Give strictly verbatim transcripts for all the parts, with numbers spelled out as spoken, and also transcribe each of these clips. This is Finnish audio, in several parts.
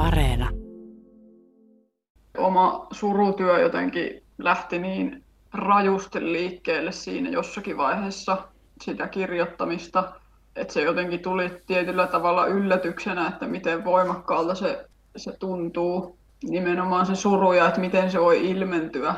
Areena. Oma surutyö jotenkin lähti niin rajusti liikkeelle siinä jossakin vaiheessa sitä kirjoittamista, että se jotenkin tuli tietyllä tavalla yllätyksenä, että miten voimakkaalta se, se tuntuu, nimenomaan se suru ja että miten se voi ilmentyä.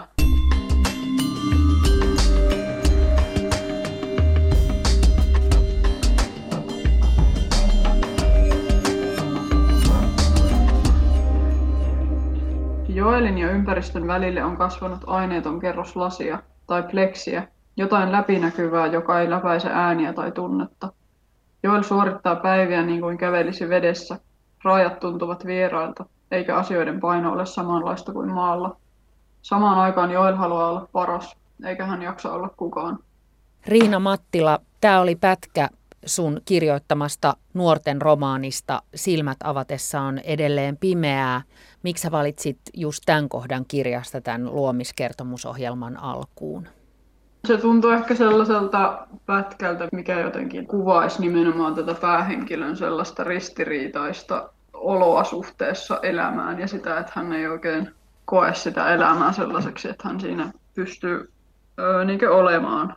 Joelin ja ympäristön välille on kasvanut aineeton kerros lasia tai pleksiä, jotain läpinäkyvää, joka ei läpäise ääniä tai tunnetta. Joel suorittaa päiviä niin kuin kävelisi vedessä. Rajat tuntuvat vierailta, eikä asioiden paino ole samanlaista kuin maalla. Samaan aikaan Joel haluaa olla paras, eikä hän jaksa olla kukaan. Riina Mattila, tämä oli pätkä sun kirjoittamasta nuorten romaanista Silmät avatessa on edelleen pimeää. Miksi sä valitsit just tämän kohdan kirjasta tämän luomiskertomusohjelman alkuun? Se tuntuu ehkä sellaiselta pätkältä, mikä jotenkin kuvaisi nimenomaan tätä päähenkilön sellaista ristiriitaista oloa suhteessa elämään ja sitä, että hän ei oikein koe sitä elämää sellaiseksi, että hän siinä pystyy öö, niin olemaan.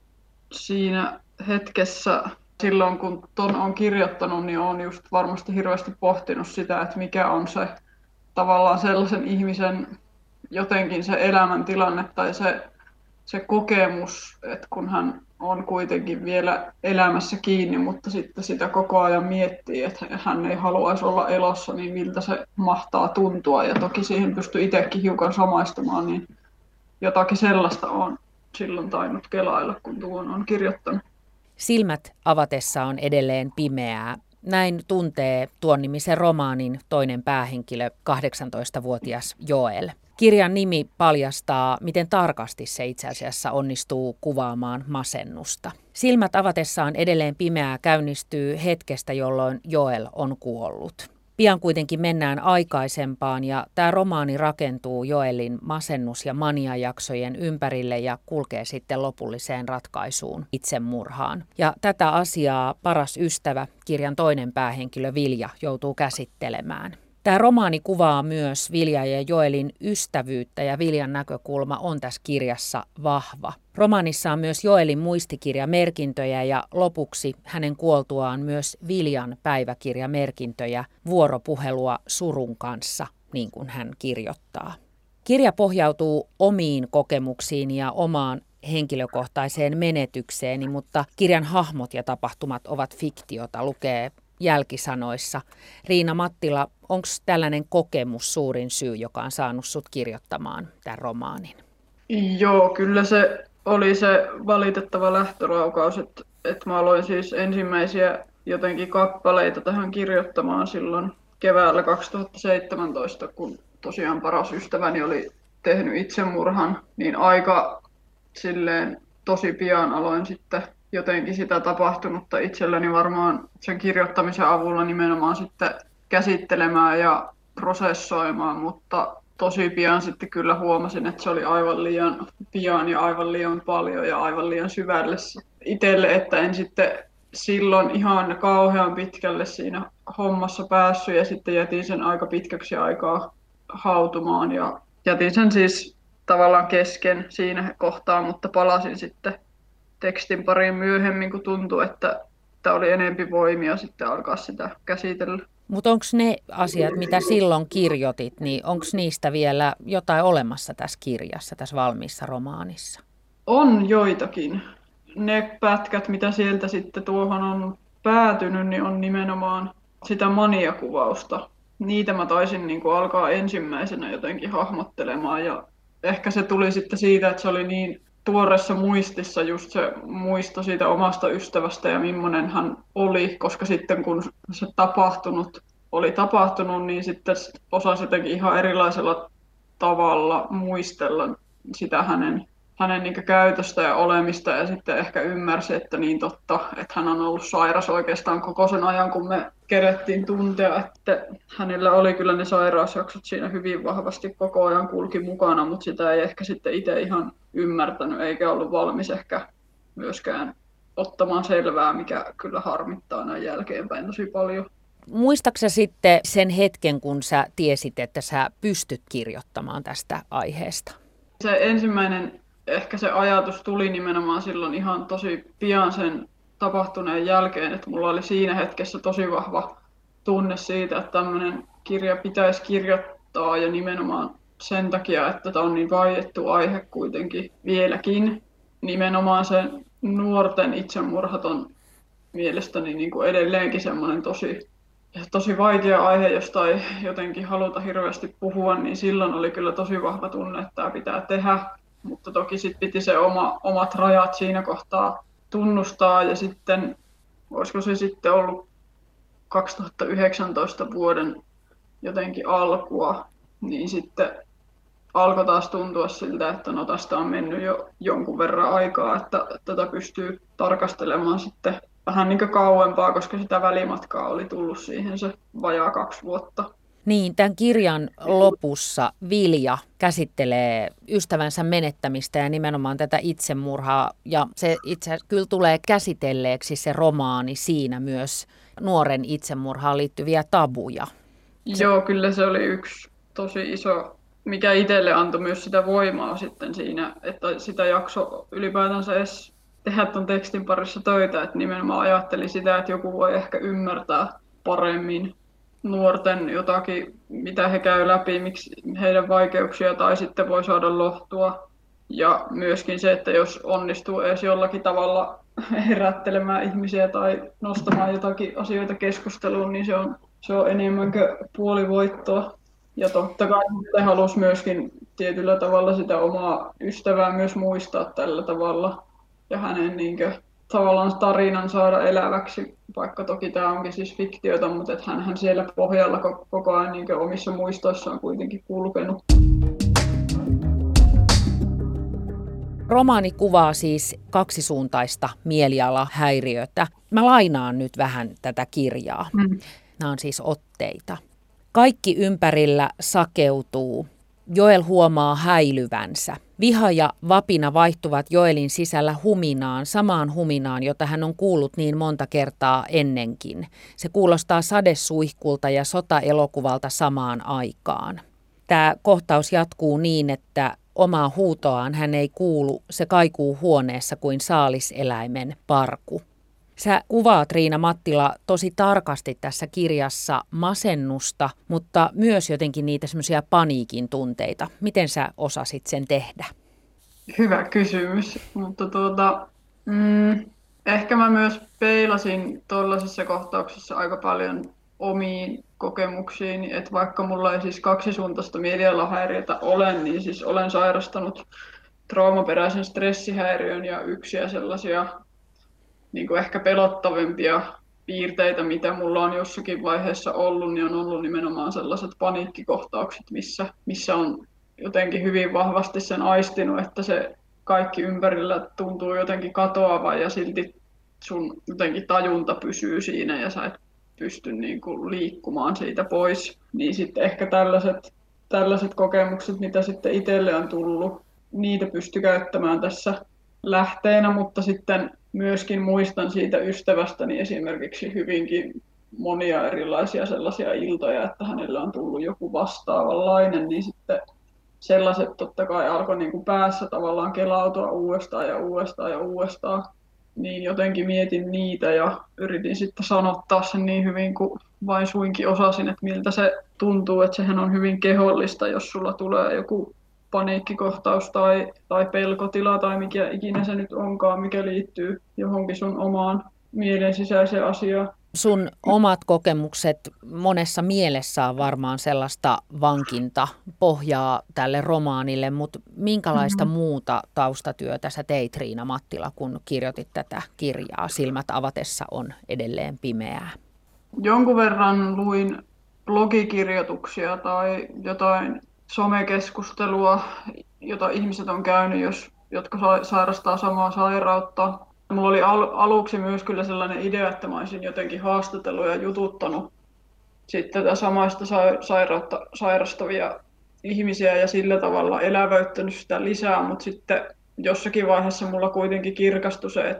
Siinä hetkessä, silloin kun ton on kirjoittanut, niin olen just varmasti hirveästi pohtinut sitä, että mikä on se tavallaan sellaisen ihmisen jotenkin se elämäntilanne tai se, se kokemus, että kun hän on kuitenkin vielä elämässä kiinni, mutta sitten sitä koko ajan miettii, että hän ei haluaisi olla elossa, niin miltä se mahtaa tuntua. Ja toki siihen pystyy itsekin hiukan samaistumaan, niin jotakin sellaista on silloin tainnut kelailla, kun tuon on kirjoittanut. Silmät avatessa on edelleen pimeää. Näin tuntee tuon nimisen romaanin toinen päähenkilö, kahdeksantoistavuotias Joel. Kirjan nimi paljastaa, miten tarkasti se itse asiassa onnistuu kuvaamaan masennusta. Silmät avatessaan edelleen pimeää käynnistyy hetkestä, jolloin Joel on kuollut. Pian kuitenkin mennään aikaisempaan ja tämä romaani rakentuu Joelin masennus- ja maniajaksojen ympärille ja kulkee sitten lopulliseen ratkaisuun, itsemurhaan. Ja tätä asiaa paras ystävä, kirjan toinen päähenkilö Vilja, joutuu käsittelemään. Tämä romaani kuvaa myös Vilja ja Joelin ystävyyttä ja Viljan näkökulma on tässä kirjassa vahva. Romaanissa on myös Joelin muistikirjamerkintöjä ja lopuksi hänen kuoltuaan myös Viljan päiväkirjamerkintöjä, vuoropuhelua surun kanssa, niin kuin hän kirjoittaa. Kirja pohjautuu omiin kokemuksiin ja omaan henkilökohtaiseen menetykseeni, mutta kirjan hahmot ja tapahtumat ovat fiktiota, lukee jälkisanoissa. Riina Mattila, onko tällainen kokemus suurin syy, joka on saanut sut kirjoittamaan tämän romaanin? Joo, kyllä se oli se valitettava lähtöraukaus, että, että mä aloin siis ensimmäisiä jotenkin kappaleita tähän kirjoittamaan silloin keväällä kaksituhattaseitsemäntoista, kun tosiaan paras ystäväni oli tehnyt itsemurhan, niin aika silleen tosi pian aloin sitten jotenkin sitä tapahtunutta itselläni varmaan sen kirjoittamisen avulla nimenomaan sitten käsittelemään ja prosessoimaan, mutta tosi pian sitten kyllä huomasin, että se oli aivan liian pian ja aivan liian paljon ja aivan liian syvälle itselle, että en sitten silloin ihan kauhean pitkälle siinä hommassa päässyt ja sitten jätin sen aika pitkäksi aikaa hautumaan ja jätin sen siis tavallaan kesken siinä kohtaa, mutta palasin sitten tekstin pariin myöhemmin, kun tuntui, että tämä oli enempi voimia sitten alkaa sitä käsitellä. Mutta onko ne asiat, mitä silloin kirjoitit, niin onko niistä vielä jotain olemassa tässä kirjassa, tässä valmiissa romaanissa? On joitakin. Ne pätkät, mitä sieltä sitten tuohon on päätynyt, niin on nimenomaan sitä maniakuvausta. Niitä mä taisin niin kuin alkaa ensimmäisenä jotenkin hahmottelemaan ja ehkä se tuli sitten siitä, että se oli niin tuoreessa muistissa just se muisto siitä omasta ystävästä ja millainen hän oli, koska sitten kun se tapahtunut oli tapahtunut, niin sitten osasi jotenkin ihan erilaisella tavalla muistella sitä hänen, hänen niin kuin käytöstä ja olemista ja sitten ehkä ymmärsi, että niin totta, että hän on ollut sairas oikeastaan koko sen ajan, kun me kerettiin tuntea, että hänellä oli kyllä ne sairausjaksot siinä hyvin vahvasti koko ajan kulki mukana, mutta sitä ei ehkä sitten itse ihan ymmärtänyt eikä ollut valmis ehkä myöskään ottamaan selvää, mikä kyllä harmittaa näin jälkeenpäin tosi paljon. Muistaaksä sitten sen hetken, kun sä tiesit, että sä pystyt kirjoittamaan tästä aiheesta? Se ensimmäinen, ehkä se ajatus tuli nimenomaan silloin ihan tosi pian sen tapahtuneen jälkeen, että mulla oli siinä hetkessä tosi vahva tunne siitä, että tämmöinen kirja pitäisi kirjoittaa ja nimenomaan sen takia, että tämä on niin vaiettu aihe kuitenkin vieläkin. Nimenomaan se nuorten itsemurhat on mielestäni niin kuin edelleenkin semmoinen tosi, tosi vaikea aihe, josta ei jotenkin haluta hirveästi puhua, niin silloin oli kyllä tosi vahva tunne, että tämä pitää tehdä. Mutta toki sitten piti se oma, omat rajat siinä kohtaa tunnustaa ja sitten, olisiko se sitten ollut kaksituhattayhdeksäntoista vuoden jotenkin alkua, niin sitten alkoi taas tuntua siltä, että no tästä on mennyt jo jonkun verran aikaa, että tätä pystyy tarkastelemaan sitten vähän niin kuin kauempaa, koska sitä välimatkaa oli tullut siihen se vajaa kaksi vuotta. Niin, tämän kirjan lopussa Vilja käsittelee ystävänsä menettämistä ja nimenomaan tätä itsemurhaa. Ja se itse kyllä tulee käsitelleeksi se romaani siinä myös nuoren itsemurhaan liittyviä tabuja. Se... Joo, kyllä se oli yksi tosi iso, mikä itselle antoi myös sitä voimaa sitten siinä, että sitä jakso ylipäätänsä edes tehdä tuon tekstin parissa töitä, että nimenomaan ajattelin sitä, että joku voi ehkä ymmärtää paremmin nuorten jotakin, mitä he käy läpi, miksi heidän vaikeuksia, tai sitten voi saada lohtua. Ja myöskin se, että jos onnistuu edes jollakin tavalla herättelemään ihmisiä tai nostamaan jotakin asioita keskusteluun, niin se on, se on enemmän kuin puoli voittoa. Ja totta kai he halusi myöskin tietyllä tavalla sitä omaa ystävää myös muistaa tällä tavalla. Ja hänen niin kuin, tavallaan tarinan saada eläväksi, vaikka toki tämä onkin siis fiktiota, mutta että hänhän siellä pohjalla koko ajan niin kuin omissa muistoissaan kuitenkin kulkenut. Romaani kuvaa siis kaksisuuntaista mielialahäiriötä. Mä lainaan nyt vähän tätä kirjaa. Mm. Nämä on siis otteita. Kaikki ympärillä sakeutuu. Joel huomaa häilyvänsä. Viha ja vapina vaihtuvat Joelin sisällä huminaan, samaan huminaan, jota hän on kuullut niin monta kertaa ennenkin. Se kuulostaa sadesuihkulta ja sotaelokuvalta samaan aikaan. Tämä kohtaus jatkuu niin, että omaa huutoaan hän ei kuulu, se kaikuu huoneessa kuin saaliseläimen parku. Sä kuvaat, Riina Mattila, tosi tarkasti tässä kirjassa masennusta, mutta myös jotenkin niitä semmoisia paniikin tunteita. Miten sä osasit sen tehdä? Hyvä kysymys, mutta tuota, mm, ehkä mä myös peilasin tuollaisessa kohtauksessa aika paljon omiin kokemuksiin, että vaikka mulla ei siis kaksisuuntaista mielialahäiriötä ole, niin siis olen sairastanut traumaperäisen stressihäiriön ja yksiä sellaisia niin kuin ehkä pelottavimpia piirteitä, mitä mulla on jossakin vaiheessa ollut, niin on ollut nimenomaan sellaiset paniikkikohtaukset, missä, missä on jotenkin hyvin vahvasti sen aistinut, että se kaikki ympärillä tuntuu jotenkin katoavan ja silti sun jotenkin tajunta pysyy siinä ja sä et pysty niin kuin liikkumaan siitä pois. Niin sitten ehkä tällaiset, tällaiset kokemukset, mitä sitten itselle on tullut, niitä pysty käyttämään tässä lähteenä, mutta sitten myöskin muistan siitä ystävästäni esimerkiksi hyvinkin monia erilaisia sellaisia iltoja, että hänellä on tullut joku vastaavanlainen, niin sitten sellaiset totta kai alkoi niin kuin päässä tavallaan kelautua uudestaan ja uudestaan ja uudestaan. Niin jotenkin mietin niitä ja yritin sitten sanottaa sen niin hyvin kuin vain suinkin osasin, että miltä se tuntuu, että sehän on hyvin kehollista, jos sulla tulee joku paniikkikohtaus tai, tai pelkotila tai mikä ikinä se nyt onkaan, mikä liittyy johonkin sun omaan mielen sisäiseen asiaan. Sun omat kokemukset monessa mielessä on varmaan sellaista vankinta pohjaa tälle romaanille, mutta minkälaista mm-hmm. muuta taustatyötä sä teit, Riina Mattila, kun kirjoitit tätä kirjaa? Silmät avatessa on edelleen pimeää. Jonkun verran luin blogikirjoituksia tai jotain somekeskustelua, jota ihmiset on käynyt, jos, jotka sairastaa samaa sairautta. Mulla oli al- aluksi myös kyllä sellainen idea, että mä olisin jotenkin haastatellut ja jututtanut sitten tätä samaista sa- sairautta sairastavia ihmisiä ja sillä tavalla elävöittänyt sitä lisää, mutta sitten jossakin vaiheessa mulla kuitenkin kirkastui se, että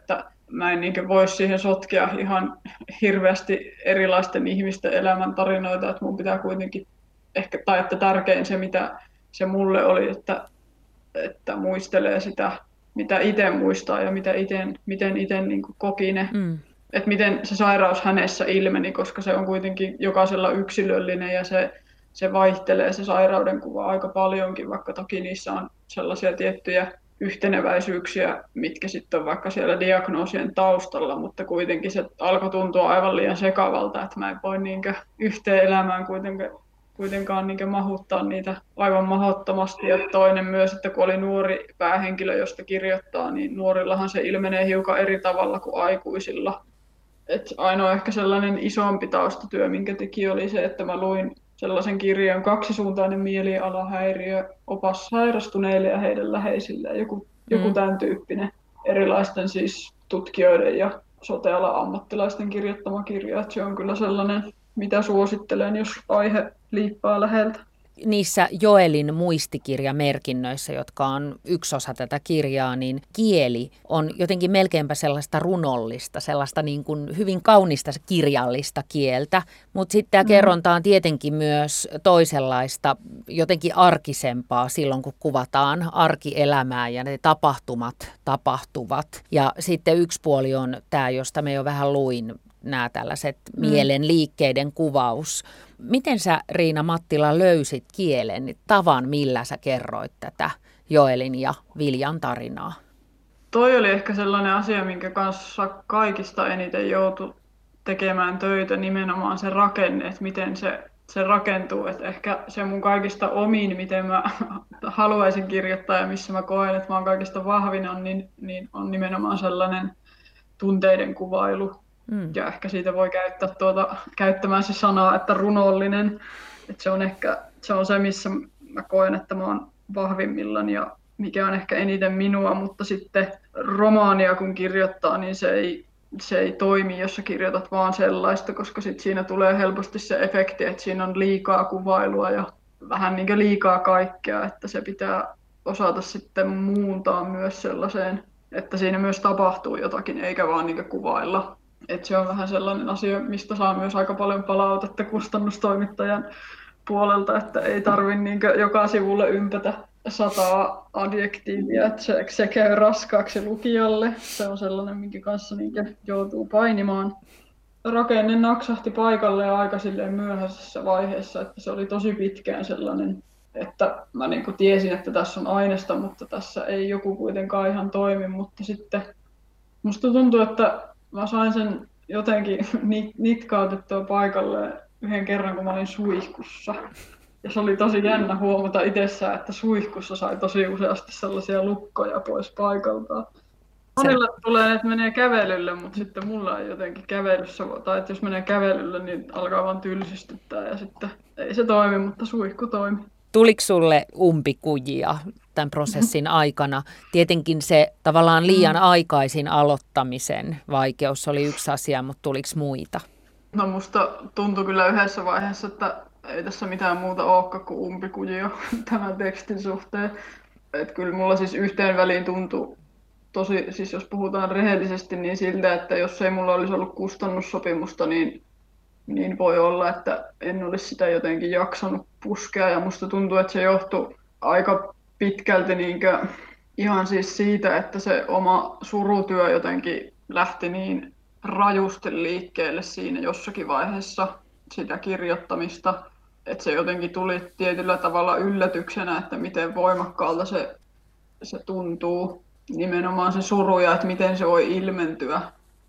mä en niin voi siihen sotkea ihan hirveästi erilaisten ihmisten elämäntarinoita, että mun pitää kuitenkin ehkä, tai että tärkein se, mitä se mulle oli, että, että muistelee sitä, mitä itse muistaa ja mitä iten, miten itse niin koki ne, mm. että miten se sairaus hänessä ilmeni, koska se on kuitenkin jokaisella yksilöllinen ja se, se vaihtelee se sairauden kuva aika paljonkin, vaikka toki niissä on sellaisia tiettyjä yhteneväisyyksiä, mitkä sitten on vaikka siellä diagnoosien taustalla, mutta kuitenkin se alkoi tuntua aivan liian sekavalta, että mä en voi niinkö yhteen elämään kuitenkaan, kuitenkaan niinkö mahuttaa niitä aivan mahdottomasti. Ja toinen myös, että kun oli nuori päähenkilö, josta kirjoittaa, niin nuorillahan se ilmenee hiukan eri tavalla kuin aikuisilla. Et ainoa ehkä sellainen isompi taustatyö, minkä teki, oli se, että mä luin sellaisen kirjan Kaksisuuntainen mielialahäiriö, opas sairastuneille ja heidän läheisilleen, joku, joku mm. tämän tyyppinen. Erilaisten siis tutkijoiden ja sote-alan ammattilaisten kirjoittama kirja, että se on kyllä sellainen, mitä suosittelen, jos aihe liippaa läheltä. Niissä Joelin muistikirjamerkinnöissä, jotka on yksi osa tätä kirjaa, niin kieli on jotenkin melkeinpä sellaista runollista, sellaista niin kuin hyvin kaunista kirjallista kieltä, mutta sitten tämä kerronta on tietenkin myös toisenlaista, jotenkin arkisempaa silloin, kun kuvataan arkielämää ja ne tapahtumat tapahtuvat. Ja sitten yksi puoli on tämä, josta me jo vähän luin, nämä tällaiset mm. mielen liikkeiden kuvaus. Miten sä, Riina Mattila, löysit kielen, tavan, millä sä kerroit tätä Joelin ja Viljan tarinaa? Toi oli ehkä sellainen asia, minkä kanssa kaikista eniten joutui tekemään töitä, nimenomaan se rakenne, että miten se, se rakentuu. Että ehkä se mun kaikista omin, miten mä haluaisin kirjoittaa ja missä mä koen, että mä oon kaikista vahvin, on, niin, niin on nimenomaan sellainen tunteiden kuvailu. Mm. Ja ehkä siitä voi käyttää tuota, käyttämään se sanaa, että runollinen. Että se on ehkä se, on se, missä mä koen, että mä oon vahvimmillaan ja mikä on ehkä eniten minua, mutta sitten romaania kun kirjoittaa, niin se ei, se ei toimi, jos sä kirjoitat vaan sellaista, koska sit siinä tulee helposti se efekti, että siinä on liikaa kuvailua ja vähän niin kuin liikaa kaikkea, että se pitää osata sitten muuntaa myös sellaiseen, että siinä myös tapahtuu jotakin, eikä vaan niin kuin kuvailla. Et se on vähän sellainen asia, mistä saa myös aika paljon palautetta kustannustoimittajan puolelta, että ei tarvitse niinkö joka sivulle ympätä sataa adjektiivia, että se, se käy raskaaksi lukijalle. Se on sellainen, minkä kanssa niinkö joutuu painimaan. Rakenne naksahti paikalle ja aika silleen myöhäisessä vaiheessa, että se oli tosi pitkään sellainen, että mä niinku tiesin, että tässä on aineesta, mutta tässä ei joku kuitenkaan ihan toimi, mutta sitten musta tuntuu, että mä sain sen jotenkin nitkautettua paikalle yhden kerran, kun mä olin suihkussa. Ja se oli tosi jännä huomata itsessään, että suihkussa sai tosi useasti sellaisia lukkoja pois paikaltaan. Monilla tulee, että menee kävelylle, mutta sitten mulla ei jotenkin kävelyssä, tai että jos menee kävelylle, niin alkaa vaan tylsistyttää ja sitten ei se toimi, mutta suihku toimi. Tuliko sulle umpikujia tämän prosessin aikana? Tietenkin se tavallaan liian aikaisin aloittamisen vaikeus oli yksi asia, mutta tuliko muita? No musta tuntui kyllä yhdessä vaiheessa, että ei tässä mitään muuta olekaan kuin umpikujia tämän tekstin suhteen. Että kyllä mulla siis yhteen väliin tuntui tosi, siis jos puhutaan rehellisesti, niin siltä, että jos ei mulla olisi ollut kustannussopimusta, niin niin voi olla, että en olisi sitä jotenkin jaksanut puskea. Ja musta tuntuu, että se johtui aika pitkälti niinkö ihan siis siitä, että se oma surutyö jotenkin lähti niin rajusti liikkeelle siinä jossakin vaiheessa sitä kirjoittamista. Että se jotenkin tuli tietyllä tavalla yllätyksenä, että miten voimakkaalta se, se tuntuu. Nimenomaan se suru ja että miten se voi ilmentyä.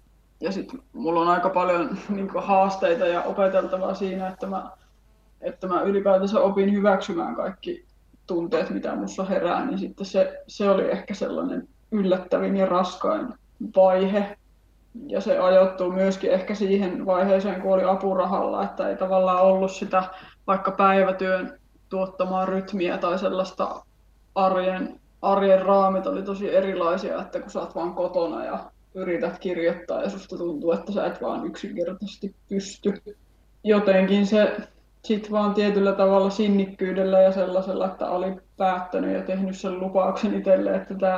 Ja sitten mulla on aika paljon niin kuin haasteita ja opeteltavaa siinä, että mä, että mä ylipäätänsä opin hyväksymään kaikki tunteet, mitä musta herää, niin sitten se, se oli ehkä sellainen yllättävin ja raskain vaihe. Ja se ajoittuu myöskin ehkä siihen vaiheeseen, kun oli apurahalla, että ei tavallaan ollut sitä vaikka päivätyön tuottamaa rytmiä tai sellaista arjen, arjen raamit oli tosi erilaisia, että kun sä oot vaan kotona ja yrität kirjoittaa ja susta tuntuu, että sä et vaan yksinkertaisesti pysty. Jotenkin se sit vaan tietyllä tavalla sinnikkyydellä ja sellaisella, että oli päättänyt ja tehnyt sen lupauksen itselle, että tämä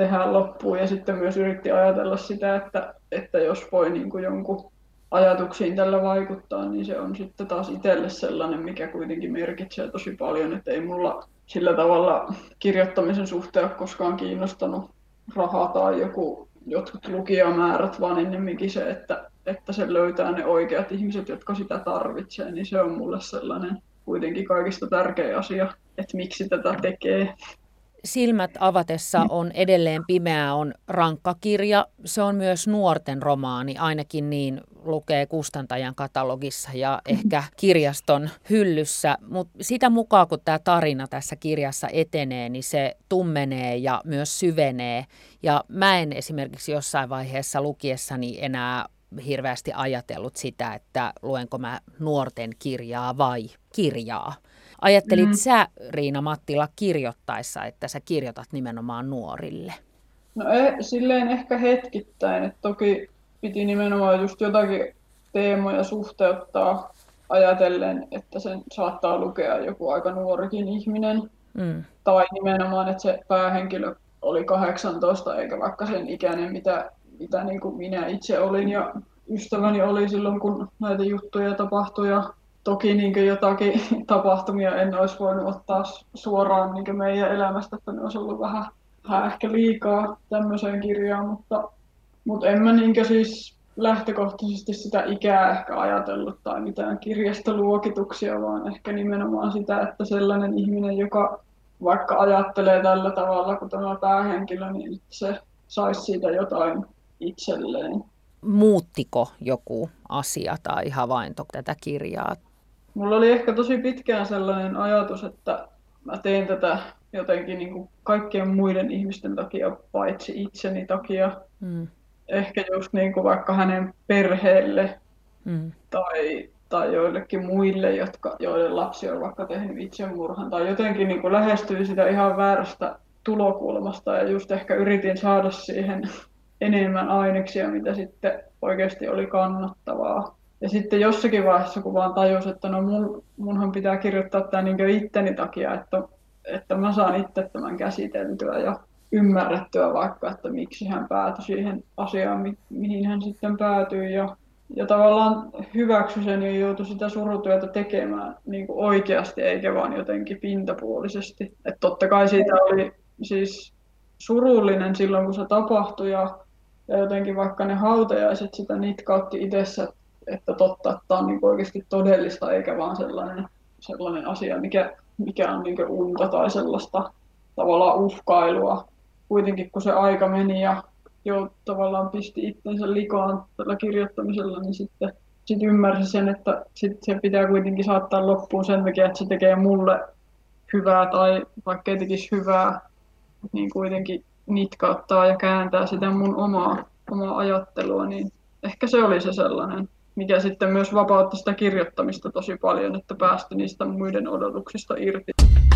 tehdä loppuun. Ja sitten myös yritti ajatella sitä, että, että jos voi niin kuin jonkun ajatuksiin tällä vaikuttaa, niin se on sitten taas itselle sellainen, mikä kuitenkin merkitsee tosi paljon, että ei mulla sillä tavalla kirjoittamisen suhteen ole koskaan kiinnostanut raha tai joku, jotkut lukijamäärät, vaan ennemminkin se, että, että se löytää ne oikeat ihmiset, jotka sitä tarvitsee, niin se on mulle sellainen kuitenkin kaikista tärkein asia, että miksi tätä tekee. Silmät avatessa on edelleen pimeää on rankka kirja. Se on myös nuorten romaani, ainakin niin lukee kustantajan katalogissa ja ehkä kirjaston hyllyssä. Mutta sitä mukaan, kun tämä tarina tässä kirjassa etenee, niin se tummenee ja myös syvenee. Ja mä en esimerkiksi jossain vaiheessa lukiessani enää hirveästi ajatellut sitä, että luenko mä nuorten kirjaa vai kirjaa. Ajattelit mm. sä, Riina Mattila, kirjoittaessa, että sä kirjoitat nimenomaan nuorille? No eh, silleen ehkä hetkittäin, että toki piti nimenomaan just jotakin teemoja suhteuttaa ajatellen, että sen saattaa lukea joku aika nuorikin ihminen. Mm. Tai nimenomaan, että se päähenkilö oli kahdeksantoista eikä vaikka sen ikäinen, mitä, mitä niin kuin minä itse olin ja ystäväni oli silloin, kun näitä juttuja tapahtui. Ja toki niin jotakin tapahtumia en olisi voinut ottaa suoraan niin meidän elämästä, että ne olisi ollut vähän, vähän ehkä liikaa tämmöiseen kirjaan, mutta, mutta en mä niin siis lähtökohtaisesti sitä ikää ehkä ajatellut tai mitään kirjastoluokituksia, vaan ehkä nimenomaan sitä, että sellainen ihminen, joka vaikka ajattelee tällä tavalla kuin tämä päähenkilö, niin se saisi siitä jotain itselleen. Muuttiko joku asia tai havainto tätä kirjaa? Mulla oli ehkä tosi pitkään sellainen ajatus, että mä teen tätä jotenkin niin kuin kaikkien muiden ihmisten takia, paitsi itseni takia. Mm. Ehkä just niin kuin vaikka hänen perheelle mm. tai, tai joillekin muille, jotka, joiden lapsi on vaikka tehnyt itsemurhan. Tai jotenkin niin kuin lähestyi sitä ihan väärästä tulokulmasta ja just ehkä yritin saada siihen enemmän aineksia, mitä sitten oikeasti oli kannattavaa. Ja sitten jossakin vaiheessa, kun vaan tajus, että no mun, munhan pitää kirjoittaa tämä niin itteni takia, että, että mä saan itse tämän käsiteltyä ja ymmärrettyä vaikka, että miksi hän päätyi siihen asiaan, mi- mihin hän sitten päätyi. Ja, ja tavallaan hyväksy sen ja joutui sitä surutyötä tekemään niin kuin oikeasti, eikä vaan jotenkin pintapuolisesti. Että totta kai siitä oli siis surullinen silloin, kun se tapahtui ja, ja jotenkin vaikka ne hautajaiset sitä nitkautti itsessä, että totta, että tämä on niin oikeasti todellista, eikä vaan sellainen, sellainen asia, mikä, mikä on niin unta tai sellaista tavallaan uhkailua. Kuitenkin kun se aika meni ja jo tavallaan pisti itsensä likaan tällä kirjoittamisella, niin sitten sit ymmärsi sen, että sit se pitää kuitenkin saattaa loppuun sen takia, että se tekee mulle hyvää tai vaikka ei tekisi hyvää, niin kuitenkin nitkauttaa ja kääntää sitä mun omaa, omaa ajattelua, niin ehkä se oli se sellainen, mikä sitten myös vapautti sitä kirjoittamista tosi paljon, että päästi niistä muiden odotuksista irti.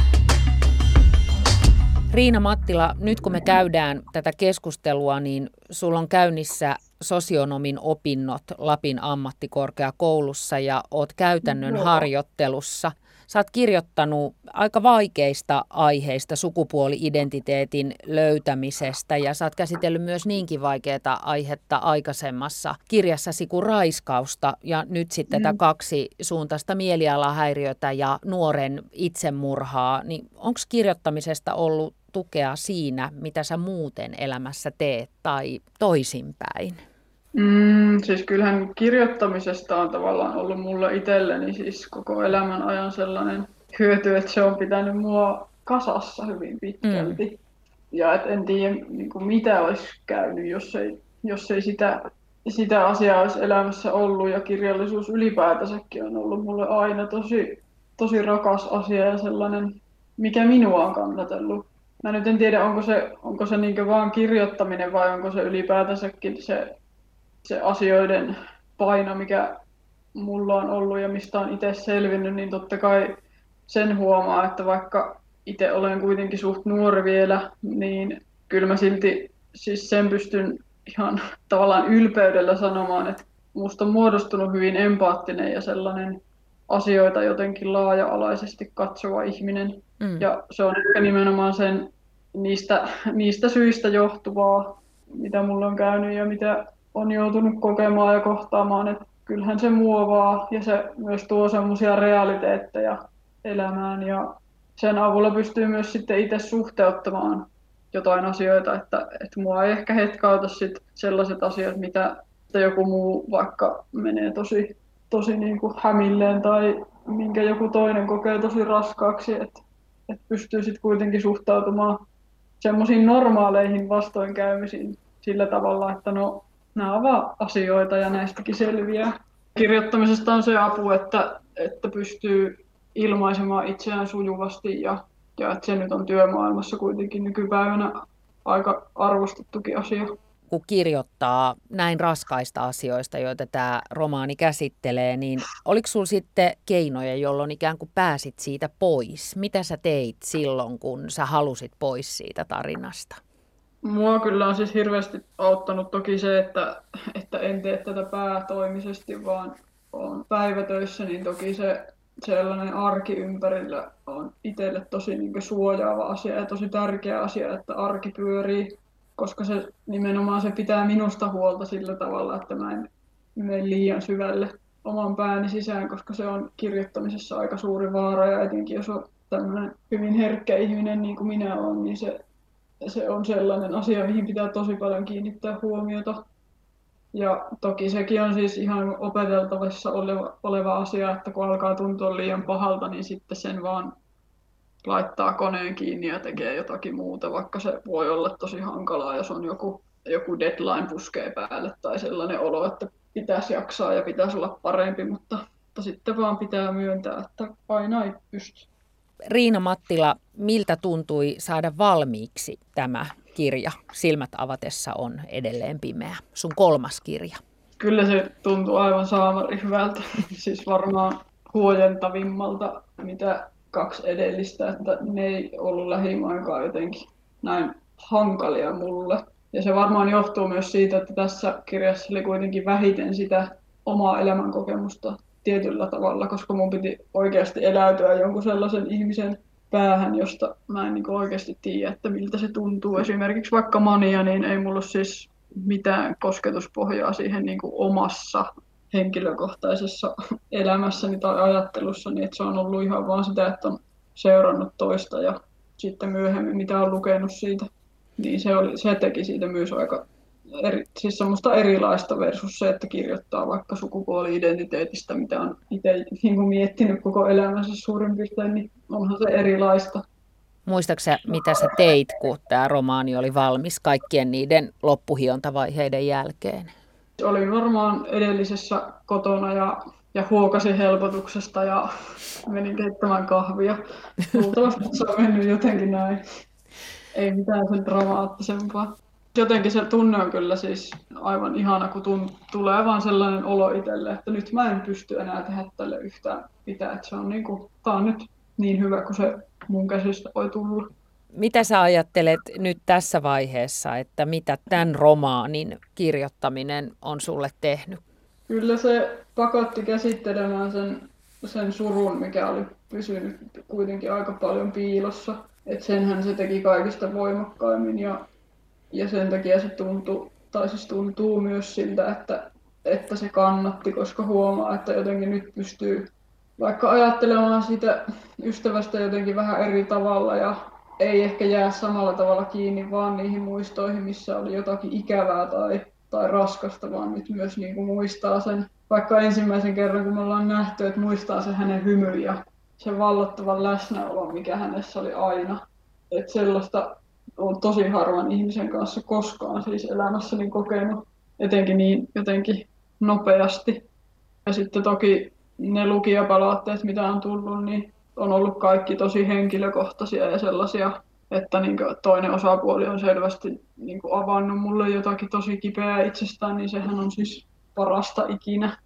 Riina Mattila, nyt kun me käydään tätä keskustelua, niin sulla on käynnissä sosionomin opinnot Lapin ammattikorkeakoulussa ja oot käytännön harjoittelussa. Sä oot kirjoittanut aika vaikeista aiheista, sukupuoli-identiteetin löytämisestä, ja sä oot käsitellyt myös niinkin vaikeaa aihetta aikaisemmassa kirjassasi kuin raiskausta, ja nyt sitten mm. tätä kaksi suuntaista mielialahäiriötä ja nuoren itsemurhaa. Niin onko kirjoittamisesta ollut tukea siinä, mitä sä muuten elämässä teet, tai toisinpäin? Mm, siis kyllähän kirjoittamisesta on tavallaan ollut mulle itselleni siis koko elämän ajan sellainen hyöty, että se on pitänyt mua kasassa hyvin pitkälti. Mm. Ja et en tiedä niin kuin mitä olisi käynyt, jos ei, jos ei sitä, sitä asiaa olisi elämässä ollut. Ja kirjallisuus ylipäätänsäkin on ollut mulle aina tosi, tosi rakas asia ja sellainen, mikä minua on kannatellut. Mä nyt en tiedä, onko se, onko se niin vaan kirjoittaminen vai onko se ylipäätänsäkin se se asioiden paino, mikä mulla on ollut ja mistä on itse selvinnyt, niin totta kai sen huomaa, että vaikka itse olen kuitenkin suht nuori vielä, niin kyllä mä silti siis sen pystyn ihan tavallaan ylpeydellä sanomaan, että musta on muodostunut hyvin empaattinen ja sellainen asioita jotenkin laaja-alaisesti katsova ihminen. Mm. Ja se on ehkä nimenomaan sen niistä, niistä syistä johtuvaa, mitä mulla on käynyt ja mitä on joutunut kokemaan ja kohtaamaan, että kyllähän se muovaa ja se myös tuo semmoisia realiteetteja elämään ja sen avulla pystyy myös sitten itse suhteuttamaan jotain asioita, että, että mua ei ehkä hetkauta sit sellaiset asiat, mitä joku muu vaikka menee tosi, tosi niin kuin hämilleen tai minkä joku toinen kokee tosi raskaaksi, että, että pystyy sitten kuitenkin suhtautumaan semmoisiin normaaleihin vastoinkäymisiin sillä tavalla, että no, nämä ovat vaan asioita ja näistäkin selviää. Kirjoittamisesta on se apu, että, että pystyy ilmaisemaan itseään sujuvasti ja, ja että se nyt on työmaailmassa kuitenkin nykypäivänä aika arvostettukin asia. Kun kirjoittaa näin raskaista asioista, joita tämä romaani käsittelee, niin oliko sinulla sitten keinoja, jolloin ikään kuin pääsit siitä pois? Mitä sä teit silloin, kun sä halusit pois siitä tarinasta? Mua kyllä on siis hirveästi auttanut toki se, että, että en tee tätä päätoimisesti, vaan olen päivätöissä, niin toki se sellainen arki ympärillä on itselle tosi niin kuin suojaava asia ja tosi tärkeä asia, että arki pyörii, koska se nimenomaan se pitää minusta huolta sillä tavalla, että mä en mene liian syvälle oman pääni sisään, koska se on kirjoittamisessa aika suuri vaara ja etenkin jos on tämmöinen hyvin herkkä ihminen niin kuin minä olen, niin se Se on sellainen asia, mihin pitää tosi paljon kiinnittää huomiota. Ja toki sekin on siis ihan opeteltavissa oleva, oleva asia, että kun alkaa tuntua liian pahalta, niin sitten sen vaan laittaa koneen kiinni ja tekee jotakin muuta, vaikka se voi olla tosi hankalaa, jos on joku, joku deadline puskee päälle tai sellainen olo, että pitäisi jaksaa ja pitäisi olla parempi, mutta, mutta sitten vaan pitää myöntää, että aina ei pysty. Riina Mattila, miltä tuntui saada valmiiksi tämä kirja? Silmät avatessa on edelleen pimeä. Sun kolmas kirja. Kyllä se tuntuu aivan saamari hyvältä. Siis varmaan huojentavimmalta, mitä kaksi edellistä, että ne ei ollut lähimainkaan jotenkin näin hankalia mulle. Ja se varmaan johtuu myös siitä, että tässä kirjassa oli kuitenkin vähiten sitä omaa elämänkokemusta tietyllä tavalla, koska mun piti oikeasti eläytyä jonkun sellaisen ihmisen päähän, josta mä en niin oikeasti tiedä, että miltä se tuntuu. Esimerkiksi vaikka mania, niin ei mulla siis mitään kosketuspohjaa siihen niin kuin omassa henkilökohtaisessa elämässäni tai ajattelussani, että se on ollut ihan vaan sitä, että on seurannut toista ja sitten myöhemmin mitä on lukenut siitä, niin se, oli, se teki siitä myös aika eri, siis semmoista erilaista versus se, että kirjoittaa vaikka sukupuoli-identiteetistä, mitä on itse niin kuin miettinyt koko elämänsä suurin piirtein, niin onhan se erilaista. Muistatko sä, mitä sä teit, kun tämä romaani oli valmis kaikkien niiden loppuhiontavaiheiden jälkeen? Olin varmaan edellisessä kotona ja, ja huokasin helpotuksesta ja menin keittämään kahvia. Luultavasti se on mennyt jotenkin näin. Ei mitään sen dramaattisempaa. Jotenkin se tunne on kyllä siis aivan ihana, kun tun, tulee vaan sellainen olo itselle, että nyt mä en pysty enää tehdä tälle yhtään mitään. Että se on niin kuin, tää on nyt niin hyvä, kun se mun käsistä voi tulla. Mitä sä ajattelet nyt tässä vaiheessa, että mitä tämän romaanin kirjoittaminen on sulle tehnyt? Kyllä se pakotti käsittelemään sen, sen surun, mikä oli pysynyt kuitenkin aika paljon piilossa. Et senhän se teki kaikista voimakkaimmin ja, ja sen takia se tuntui, tai siis tuntuu myös siltä, että, että se kannatti, koska huomaa, että jotenkin nyt pystyy vaikka ajattelemaan siitä ystävästä jotenkin vähän eri tavalla ja ei ehkä jää samalla tavalla kiinni vaan niihin muistoihin, missä oli jotakin ikävää tai, tai raskasta, vaan nyt myös niin kuin muistaa sen, vaikka ensimmäisen kerran kun me ollaan nähty, että muistaa se hänen hymyn ja sen vallottavan läsnäolon, mikä hänessä oli aina. Että sellaista on tosi harvan ihmisen kanssa koskaan siis elämässäni kokenut, etenkin niin jotenkin nopeasti. Ja sitten toki ne lukijapalautteet, mitä on tullut, niin on ollut kaikki tosi henkilökohtaisia ja sellaisia, että niin toinen osapuoli on selvästi niin avannut mulle jotakin tosi kipeää itsestään, niin sehän on siis parasta ikinä.